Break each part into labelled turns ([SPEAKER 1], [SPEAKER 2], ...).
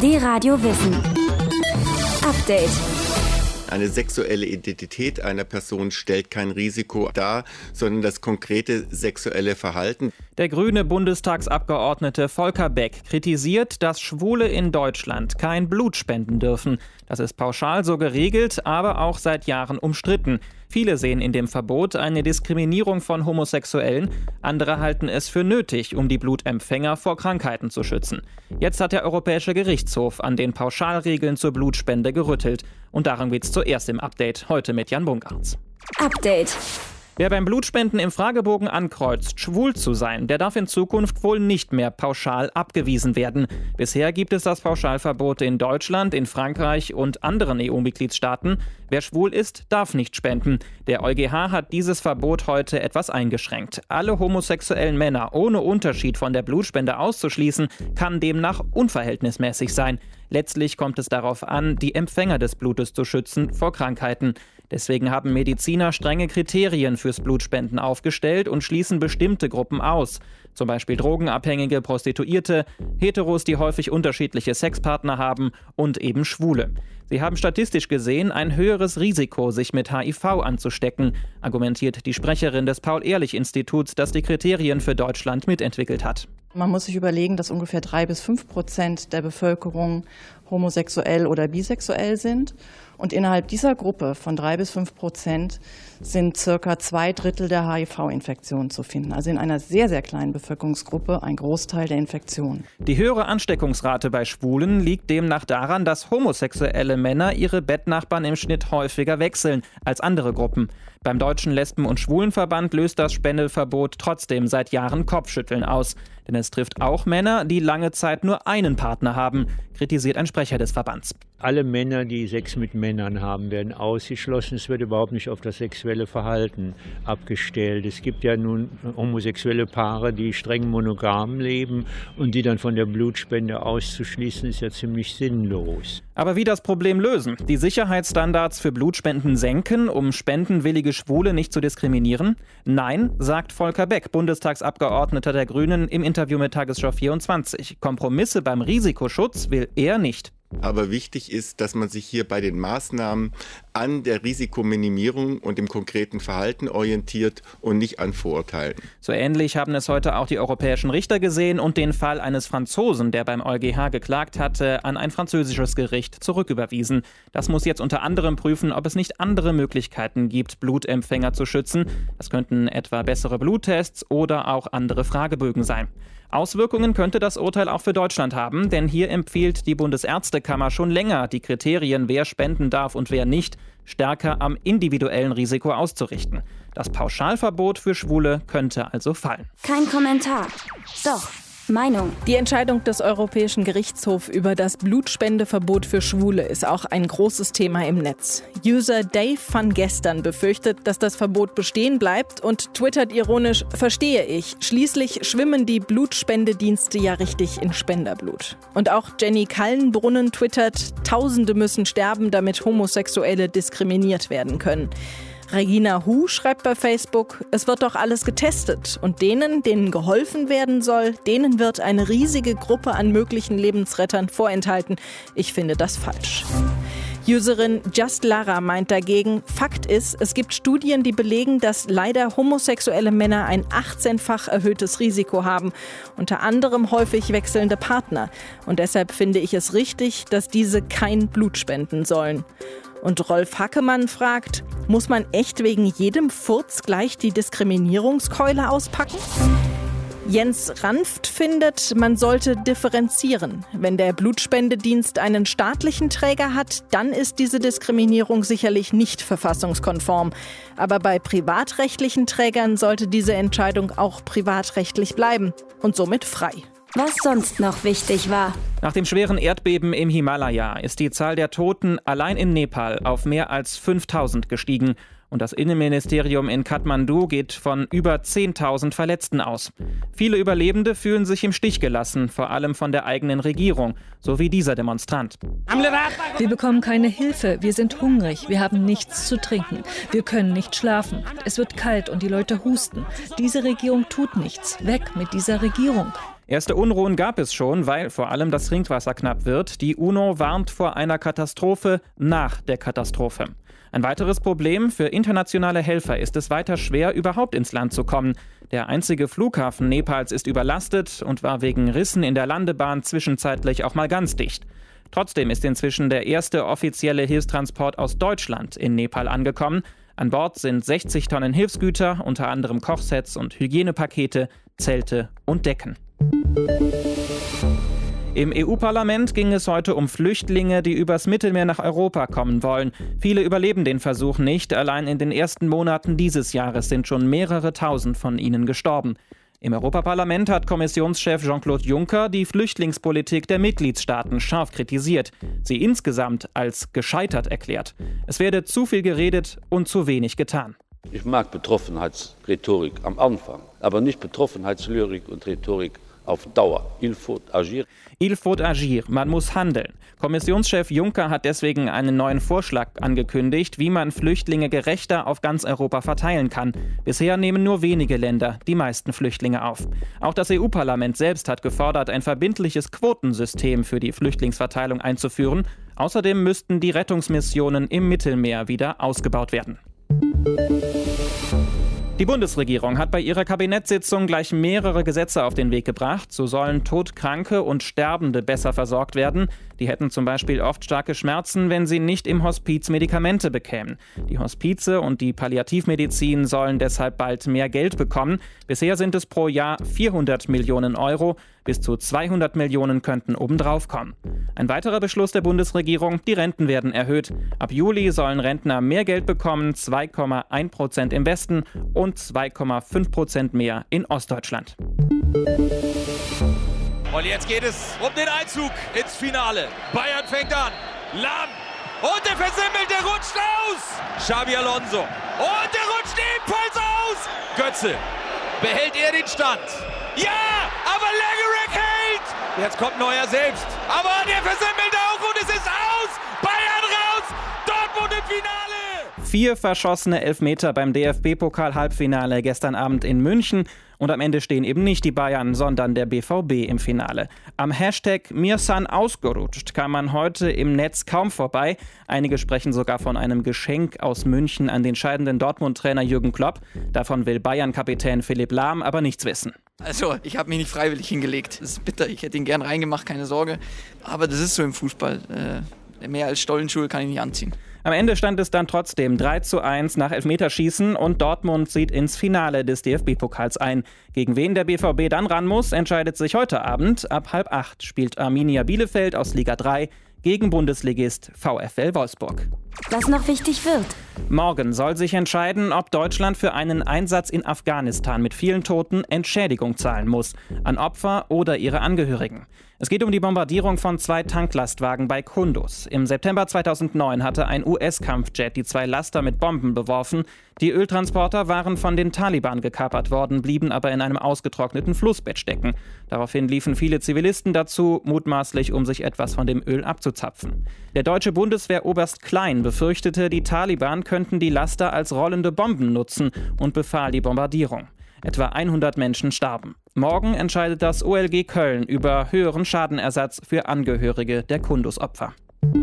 [SPEAKER 1] D-Radio Wissen. Update.
[SPEAKER 2] Eine sexuelle Identität einer Person stellt kein Risiko dar, sondern das konkrete sexuelle Verhalten.
[SPEAKER 3] Der grüne Bundestagsabgeordnete Volker Beck kritisiert, dass Schwule in Deutschland kein Blut spenden dürfen. Das ist pauschal so geregelt, aber auch seit Jahren umstritten. Viele sehen in dem Verbot eine Diskriminierung von Homosexuellen. Andere halten es für nötig, um die Blutempfänger vor Krankheiten zu schützen. Jetzt hat der Europäische Gerichtshof an den Pauschalregeln zur Blutspende gerüttelt. Und darum geht's zuerst im Update, heute mit Jan Bungartz.
[SPEAKER 1] Update.
[SPEAKER 3] Wer beim Blutspenden im Fragebogen ankreuzt, schwul zu sein, der darf in Zukunft wohl nicht mehr pauschal abgewiesen werden. Bisher gibt es das Pauschalverbot in Deutschland, in Frankreich und anderen EU-Mitgliedstaaten. Wer schwul ist, darf nicht spenden. Der EuGH hat dieses Verbot heute etwas eingeschränkt. Alle homosexuellen Männer ohne Unterschied von der Blutspende auszuschließen, kann demnach unverhältnismäßig sein. Letztlich kommt es darauf an, die Empfänger des Blutes zu schützen vor Krankheiten. Deswegen haben Mediziner strenge Kriterien fürs Blutspenden aufgestellt und schließen bestimmte Gruppen aus. Zum Beispiel Drogenabhängige, Prostituierte, Heteros, die häufig unterschiedliche Sexpartner haben und eben Schwule. Sie haben statistisch gesehen ein höheres Risiko, sich mit HIV anzustecken, argumentiert die Sprecherin des Paul-Ehrlich-Instituts, das die Kriterien für Deutschland mitentwickelt hat.
[SPEAKER 4] Man muss sich überlegen, dass ungefähr 3-5% der Bevölkerung homosexuell oder bisexuell sind. Und innerhalb dieser Gruppe von 3-5% sind circa 2/3 der HIV-Infektionen zu finden. Also in einer sehr, sehr kleinen Bevölkerungsgruppe ein Großteil der Infektionen.
[SPEAKER 3] Die höhere Ansteckungsrate bei Schwulen liegt demnach daran, dass homosexuelle Männer ihre Bettnachbarn im Schnitt häufiger wechseln als andere Gruppen. Beim Deutschen Lesben- und Schwulenverband löst das Spendeverbot trotzdem seit Jahren Kopfschütteln aus. Denn es trifft auch Männer, die lange Zeit nur einen Partner haben, kritisiert ein Sprecher des Verbands.
[SPEAKER 5] Alle Männer, die Sex mit Männern haben, werden ausgeschlossen. Es wird überhaupt nicht auf das sexuelle Verhalten abgestellt. Es gibt ja nun homosexuelle Paare, die streng monogam leben und die dann von der Blutspende auszuschließen, ist ja ziemlich sinnlos.
[SPEAKER 3] Aber wie das Problem lösen? Die Sicherheitsstandards für Blutspenden senken, um spendenwillige Schwule nicht zu diskriminieren? Nein, sagt Volker Beck, Bundestagsabgeordneter der Grünen im Interview mit Tagesschau 24. Kompromisse beim Risikoschutz will er nicht.
[SPEAKER 2] Aber wichtig ist, dass man sich hier bei den Maßnahmen an der Risikominimierung und dem konkreten Verhalten orientiert und nicht an Vorurteilen.
[SPEAKER 3] So ähnlich haben es heute auch die europäischen Richter gesehen und den Fall eines Franzosen, der beim EuGH geklagt hatte, an ein französisches Gericht zurücküberwiesen. Das muss jetzt unter anderem prüfen, ob es nicht andere Möglichkeiten gibt, Blutempfänger zu schützen. Das könnten etwa bessere Bluttests oder auch andere Fragebögen sein. Auswirkungen könnte das Urteil auch für Deutschland haben, denn hier empfiehlt die Bundesärztekammer schon länger, die Kriterien, wer spenden darf und wer nicht, stärker am individuellen Risiko auszurichten. Das Pauschalverbot für Schwule könnte also fallen.
[SPEAKER 1] Kein Kommentar. Doch. Meinung.
[SPEAKER 6] Die Entscheidung des Europäischen Gerichtshofs über das Blutspendeverbot für Schwule ist auch ein großes Thema im Netz. User Dave van Gestern befürchtet, dass das Verbot bestehen bleibt und twittert ironisch: Verstehe ich, schließlich schwimmen die Blutspendedienste ja richtig in Spenderblut. Und auch Jenny Kallenbrunnen twittert: Tausende müssen sterben, damit Homosexuelle diskriminiert werden können. Regina Hu schreibt bei Facebook: Es wird doch alles getestet und denen geholfen werden soll, denen wird eine riesige Gruppe an möglichen Lebensrettern vorenthalten. Ich finde das falsch. Userin Just Lara meint dagegen, Fakt ist, es gibt Studien, die belegen, dass leider homosexuelle Männer ein 18-fach erhöhtes Risiko haben, unter anderem häufig wechselnde Partner. Und deshalb finde ich es richtig, dass diese kein Blut spenden sollen. Und Rolf Hackemann fragt, muss man echt wegen jedem Furz gleich die Diskriminierungskeule auspacken? Jens Ranft findet, man sollte differenzieren. Wenn der Blutspendedienst einen staatlichen Träger hat, dann ist diese Diskriminierung sicherlich nicht verfassungskonform. Aber bei privatrechtlichen Trägern sollte diese Entscheidung auch privatrechtlich bleiben und somit frei.
[SPEAKER 1] Was sonst noch wichtig war.
[SPEAKER 3] Nach dem schweren Erdbeben im Himalaya ist die Zahl der Toten allein in Nepal auf mehr als 5.000 gestiegen. Und das Innenministerium in Kathmandu geht von über 10.000 Verletzten aus. Viele Überlebende fühlen sich im Stich gelassen, vor allem von der eigenen Regierung, so wie dieser Demonstrant.
[SPEAKER 7] Wir bekommen keine Hilfe, wir sind hungrig, wir haben nichts zu trinken, wir können nicht schlafen. Es wird kalt und die Leute husten. Diese Regierung tut nichts. Weg mit dieser Regierung.
[SPEAKER 3] Erste Unruhen gab es schon, weil vor allem das Trinkwasser knapp wird. Die UNO warnt vor einer Katastrophe nach der Katastrophe. Ein weiteres Problem: für internationale Helfer ist es weiter schwer, überhaupt ins Land zu kommen. Der einzige Flughafen Nepals ist überlastet und war wegen Rissen in der Landebahn zwischenzeitlich auch mal ganz dicht. Trotzdem ist inzwischen der erste offizielle Hilfstransport aus Deutschland in Nepal angekommen. An Bord sind 60 Tonnen Hilfsgüter, unter anderem Kochsets und Hygienepakete, Zelte und Decken. Im EU-Parlament ging es heute um Flüchtlinge, die übers Mittelmeer nach Europa kommen wollen. Viele überleben den Versuch nicht. Allein in den ersten Monaten dieses Jahres sind schon mehrere Tausend von ihnen gestorben. Im Europaparlament hat Kommissionschef Jean-Claude Juncker die Flüchtlingspolitik der Mitgliedstaaten scharf kritisiert, sie insgesamt als gescheitert erklärt. Es werde zu viel geredet und zu wenig getan.
[SPEAKER 8] Ich mag Betroffenheitsrhetorik am Anfang, aber nicht Betroffenheitslyrik und Rhetorik auf Dauer. Il faut agir.
[SPEAKER 3] Il faut agir, man muss handeln. Kommissionschef Juncker hat deswegen einen neuen Vorschlag angekündigt, wie man Flüchtlinge gerechter auf ganz Europa verteilen kann. Bisher nehmen nur wenige Länder die meisten Flüchtlinge auf. Auch das EU-Parlament selbst hat gefordert, ein verbindliches Quotensystem für die Flüchtlingsverteilung einzuführen. Außerdem müssten die Rettungsmissionen im Mittelmeer wieder ausgebaut werden. Die Bundesregierung hat bei ihrer Kabinettssitzung gleich mehrere Gesetze auf den Weg gebracht. So sollen Todkranke und Sterbende besser versorgt werden. Die hätten zum Beispiel oft starke Schmerzen, wenn sie nicht im Hospiz Medikamente bekämen. Die Hospize und die Palliativmedizin sollen deshalb bald mehr Geld bekommen. Bisher sind es pro Jahr 400 Millionen Euro. Bis zu 200 Millionen könnten obendrauf kommen. Ein weiterer Beschluss der Bundesregierung: die Renten werden erhöht. Ab Juli sollen Rentner mehr Geld bekommen, 2,1% im Westen und 2,5% mehr in Ostdeutschland.
[SPEAKER 9] Und jetzt geht es um den Einzug ins Finale. Bayern fängt an. Lahm. Und der versimmelt, der rutscht aus. Xabi Alonso. Und der rutscht ebenfalls aus. Götze. Behält er den Stand? Ja, aber Langerack hält. Jetzt kommt Neuer selbst. Aber der versimmelt auch und es ist aus. Bayern raus. Dortmund im Finale.
[SPEAKER 3] 4 verschossene Elfmeter beim DFB-Pokal-Halbfinale gestern Abend in München. Und am Ende stehen eben nicht die Bayern, sondern der BVB im Finale. Am Hashtag Mirsan ausgerutscht kam man heute im Netz kaum vorbei. Einige sprechen sogar von einem Geschenk aus München an den scheidenden Dortmund-Trainer Jürgen Klopp. Davon will Bayern-Kapitän Philipp Lahm aber nichts wissen.
[SPEAKER 10] Also, ich habe mich nicht freiwillig hingelegt. Das ist bitter, ich hätte ihn gern reingemacht, keine Sorge. Aber das ist so im Fußball. Mehr als Stollenschuhe kann ich nicht anziehen.
[SPEAKER 3] Am Ende stand es dann trotzdem 3:1 nach Elfmeterschießen und Dortmund zieht ins Finale des DFB-Pokals ein. Gegen wen der BVB dann ran muss, entscheidet sich heute Abend. Ab 7:30 spielt Arminia Bielefeld aus Liga 3 gegen Bundesligist VfL Wolfsburg.
[SPEAKER 1] Was noch wichtig wird.
[SPEAKER 3] Morgen soll sich entscheiden, ob Deutschland für einen Einsatz in Afghanistan mit vielen Toten Entschädigung zahlen muss, an Opfer oder ihre Angehörigen. Es geht um die Bombardierung von 2 Tanklastwagen bei Kunduz. Im September 2009 hatte ein US-Kampfjet die 2 Laster mit Bomben beworfen. Die Öltransporter waren von den Taliban gekapert worden, blieben aber in einem ausgetrockneten Flussbett stecken. Daraufhin liefen viele Zivilisten dazu, mutmaßlich um sich etwas von dem Öl abzuzapfen. Der deutsche Bundeswehroberst Klein befürchtete, die Taliban könnten die Laster als rollende Bomben nutzen und befahl die Bombardierung. Etwa 100 Menschen starben. Morgen entscheidet das OLG Köln über höheren Schadenersatz für Angehörige der Kunduz-Opfer.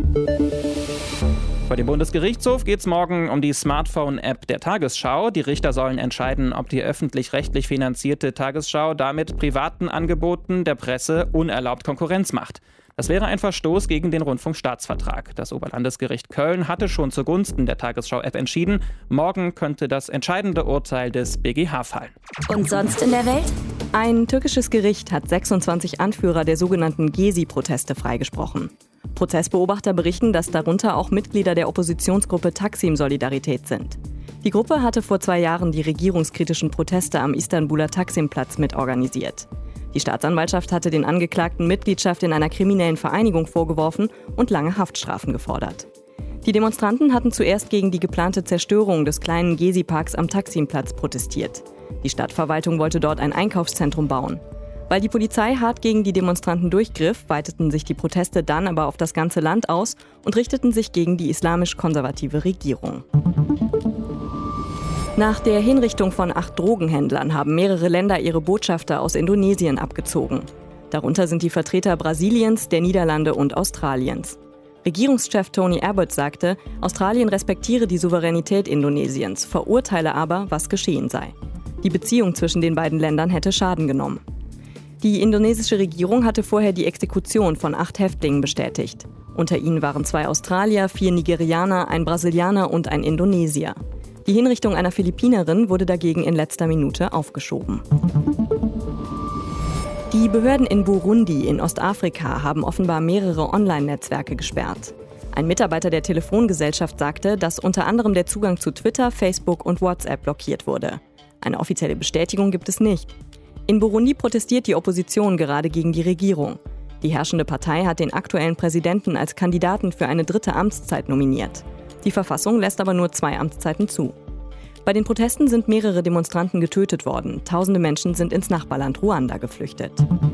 [SPEAKER 3] Bei dem Bundesgerichtshof geht es morgen um die Smartphone-App der Tagesschau. Die Richter sollen entscheiden, ob die öffentlich-rechtlich finanzierte Tagesschau damit privaten Angeboten der Presse unerlaubt Konkurrenz macht. Das wäre ein Verstoß gegen den Rundfunkstaatsvertrag. Das Oberlandesgericht Köln hatte schon zugunsten der Tagesschau-App entschieden. Morgen könnte das entscheidende Urteil des BGH fallen.
[SPEAKER 1] Und sonst in der Welt?
[SPEAKER 11] Ein türkisches Gericht hat 26 Anführer der sogenannten Gezi-Proteste freigesprochen. Protestbeobachter berichten, dass darunter auch Mitglieder der Oppositionsgruppe Taksim Solidarität sind. Die Gruppe hatte vor 2 Jahren die regierungskritischen Proteste am Istanbuler Taksim-Platz mitorganisiert. Die Staatsanwaltschaft hatte den Angeklagten Mitgliedschaft in einer kriminellen Vereinigung vorgeworfen und lange Haftstrafen gefordert. Die Demonstranten hatten zuerst gegen die geplante Zerstörung des kleinen Gezi-Parks am Taksim-Platz protestiert. Die Stadtverwaltung wollte dort ein Einkaufszentrum bauen. Weil die Polizei hart gegen die Demonstranten durchgriff, weiteten sich die Proteste dann aber auf das ganze Land aus und richteten sich gegen die islamisch-konservative Regierung. Nach der Hinrichtung von 8 Drogenhändlern haben mehrere Länder ihre Botschafter aus Indonesien abgezogen. Darunter sind die Vertreter Brasiliens, der Niederlande und Australiens. Regierungschef Tony Abbott sagte, Australien respektiere die Souveränität Indonesiens, verurteile aber, was geschehen sei. Die Beziehung zwischen den beiden Ländern hätte Schaden genommen. Die indonesische Regierung hatte vorher die Exekution von 8 Häftlingen bestätigt. Unter ihnen waren 2 Australier, 4 Nigerianer, ein Brasilianer und ein Indonesier. Die Hinrichtung einer Philippinerin wurde dagegen in letzter Minute aufgeschoben. Die Behörden in Burundi in Ostafrika haben offenbar mehrere Online-Netzwerke gesperrt. Ein Mitarbeiter der Telefongesellschaft sagte, dass unter anderem der Zugang zu Twitter, Facebook und WhatsApp blockiert wurde. Eine offizielle Bestätigung gibt es nicht. In Burundi protestiert die Opposition gerade gegen die Regierung. Die herrschende Partei hat den aktuellen Präsidenten als Kandidaten für eine 3. Amtszeit nominiert. Die Verfassung lässt aber nur 2 Amtszeiten zu. Bei den Protesten sind mehrere Demonstranten getötet worden. Tausende Menschen sind ins Nachbarland Ruanda geflüchtet.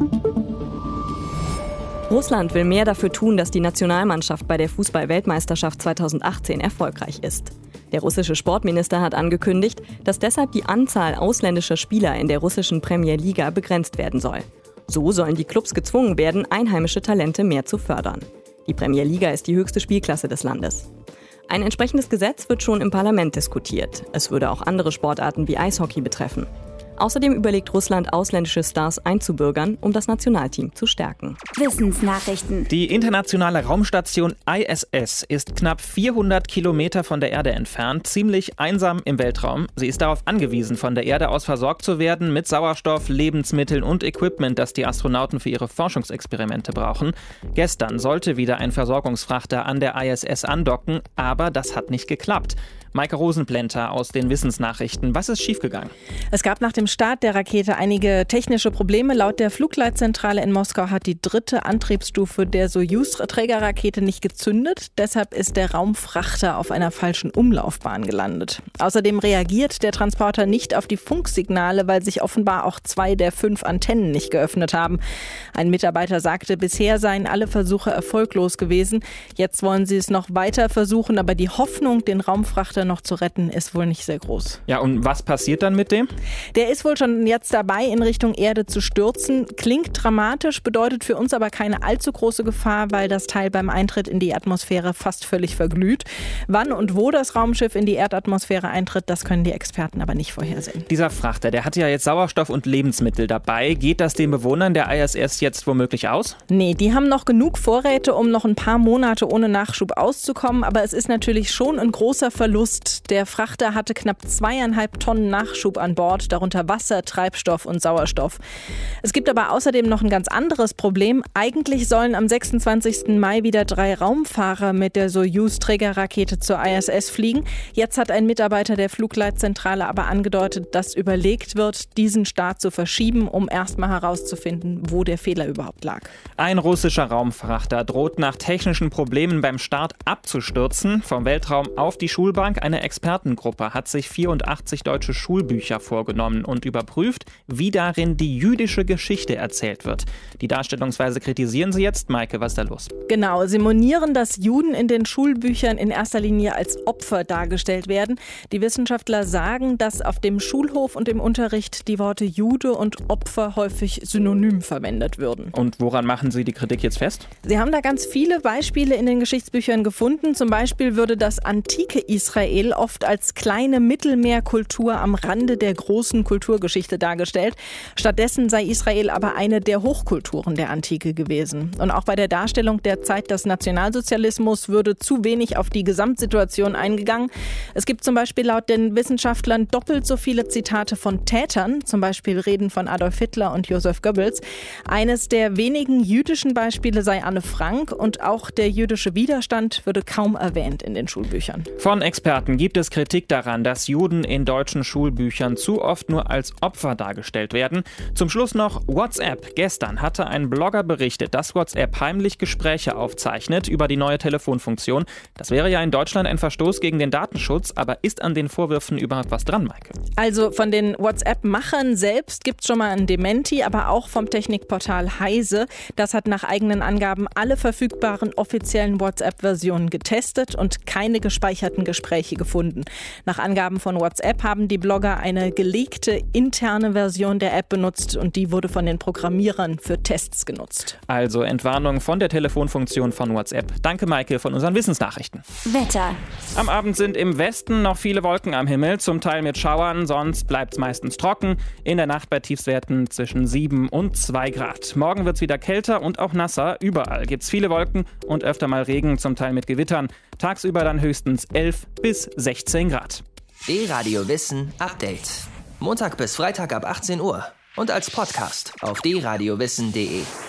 [SPEAKER 11] Russland will mehr dafür tun, dass die Nationalmannschaft bei der Fußball-Weltmeisterschaft 2018 erfolgreich ist. Der russische Sportminister hat angekündigt, dass deshalb die Anzahl ausländischer Spieler in der russischen Premier Liga begrenzt werden soll. So sollen die Clubs gezwungen werden, einheimische Talente mehr zu fördern. Die Premier Liga ist die höchste Spielklasse des Landes. Ein entsprechendes Gesetz wird schon im Parlament diskutiert. Es würde auch andere Sportarten wie Eishockey betreffen. Außerdem überlegt Russland, ausländische Stars einzubürgern, um das Nationalteam zu stärken.
[SPEAKER 1] Wissensnachrichten.
[SPEAKER 3] Die internationale Raumstation ISS ist knapp 400 Kilometer von der Erde entfernt, ziemlich einsam im Weltraum. Sie ist darauf angewiesen, von der Erde aus versorgt zu werden mit Sauerstoff, Lebensmitteln und Equipment, das die Astronauten für ihre Forschungsexperimente brauchen. Gestern sollte wieder ein Versorgungsfrachter an der ISS andocken, aber das hat nicht geklappt. Maike Rosenplenter aus den Wissensnachrichten. Was ist schiefgegangen?
[SPEAKER 6] Es gab nach dem Start der Rakete einige technische Probleme. Laut der Flugleitzentrale in Moskau hat die 3. Antriebsstufe der Sojus-Trägerrakete nicht gezündet. Deshalb ist der Raumfrachter auf einer falschen Umlaufbahn gelandet. Außerdem reagiert der Transporter nicht auf die Funksignale, weil sich offenbar auch 2 der 5 Antennen nicht geöffnet haben. Ein Mitarbeiter sagte, bisher seien alle Versuche erfolglos gewesen. Jetzt wollen sie es noch weiter versuchen, aber die Hoffnung, den Raumfrachter noch zu retten, ist wohl nicht sehr groß.
[SPEAKER 3] Ja, und was passiert dann mit dem?
[SPEAKER 6] Der ist wohl schon jetzt dabei, in Richtung Erde zu stürzen. Klingt dramatisch, bedeutet für uns aber keine allzu große Gefahr, weil das Teil beim Eintritt in die Atmosphäre fast völlig verglüht. Wann und wo das Raumschiff in die Erdatmosphäre eintritt, das können die Experten aber nicht vorhersehen.
[SPEAKER 3] Dieser Frachter, der hat ja jetzt Sauerstoff und Lebensmittel dabei. Geht das den Bewohnern der ISS jetzt womöglich aus?
[SPEAKER 6] Nee, die haben noch genug Vorräte, um noch ein paar Monate ohne Nachschub auszukommen. Aber es ist natürlich schon ein großer Verlust. Der Frachter hatte knapp 2,5 Tonnen Nachschub an Bord, darunter Wasser, Treibstoff und Sauerstoff. Es gibt aber außerdem noch ein ganz anderes Problem. Eigentlich sollen am 26. Mai wieder 3 Raumfahrer mit der Sojus-Trägerrakete zur ISS fliegen. Jetzt hat ein Mitarbeiter der Flugleitzentrale aber angedeutet, dass überlegt wird, diesen Start zu verschieben, um erstmal herauszufinden, wo der Fehler überhaupt lag.
[SPEAKER 3] Ein russischer Raumfrachter droht nach technischen Problemen beim Start abzustürzen. Vom Weltraum auf die Schulbank. Eine Expertengruppe hat sich 84 deutsche Schulbücher vorgenommen und überprüft, wie darin die jüdische Geschichte erzählt wird. Die Darstellungsweise kritisieren sie jetzt. Maike, was ist da los?
[SPEAKER 6] Genau, sie monieren, dass Juden in den Schulbüchern in erster Linie als Opfer dargestellt werden. Die Wissenschaftler sagen, dass auf dem Schulhof und im Unterricht die Worte Jude und Opfer häufig synonym verwendet würden.
[SPEAKER 3] Und woran machen Sie die Kritik jetzt fest?
[SPEAKER 6] Sie haben da ganz viele Beispiele in den Geschichtsbüchern gefunden. Zum Beispiel würde das antike Israel oft als kleine Mittelmeerkultur am Rande der großen Kulturgeschichte dargestellt. Stattdessen sei Israel aber eine der Hochkulturen der Antike gewesen. Und auch bei der Darstellung der Zeit des Nationalsozialismus würde zu wenig auf die Gesamtsituation eingegangen. Es gibt zum Beispiel laut den Wissenschaftlern doppelt so viele Zitate von Tätern, zum Beispiel Reden von Adolf Hitler und Joseph Goebbels. Eines der wenigen jüdischen Beispiele sei Anne Frank und auch der jüdische Widerstand würde kaum erwähnt in den Schulbüchern.
[SPEAKER 3] Von Experten gibt es Kritik daran, dass Juden in deutschen Schulbüchern zu oft nur als Opfer dargestellt werden. Zum Schluss noch WhatsApp. Gestern hatte ein Blogger berichtet, dass WhatsApp heimlich Gespräche aufzeichnet über die neue Telefonfunktion. Das wäre ja in Deutschland ein Verstoß gegen den Datenschutz, aber ist an den Vorwürfen überhaupt was dran, Maike?
[SPEAKER 6] Also von den WhatsApp-Machern selbst gibt es schon mal ein Dementi, aber auch vom Technikportal Heise. Das hat nach eigenen Angaben alle verfügbaren offiziellen WhatsApp-Versionen getestet und keine gespeicherten Gespräche welche gefunden. Nach Angaben von WhatsApp haben die Blogger eine geleakte interne Version der App benutzt und die wurde von den Programmierern für Tests genutzt.
[SPEAKER 3] Also Entwarnung von der Telefonfunktion von WhatsApp. Danke, Maike, von unseren Wissensnachrichten.
[SPEAKER 1] Wetter.
[SPEAKER 3] Am Abend sind im Westen noch viele Wolken am Himmel, zum Teil mit Schauern, sonst bleibt es meistens trocken. In der Nacht bei Tiefstwerten zwischen 7 und 2 Grad. Morgen wird es wieder kälter und auch nasser. Überall gibt es viele Wolken und öfter mal Regen, zum Teil mit Gewittern. Tagsüber dann höchstens 11 bis 16 Grad.
[SPEAKER 12] D-Radio Wissen Update. Montag bis Freitag ab 18 Uhr und als Podcast auf drradiowissen.de.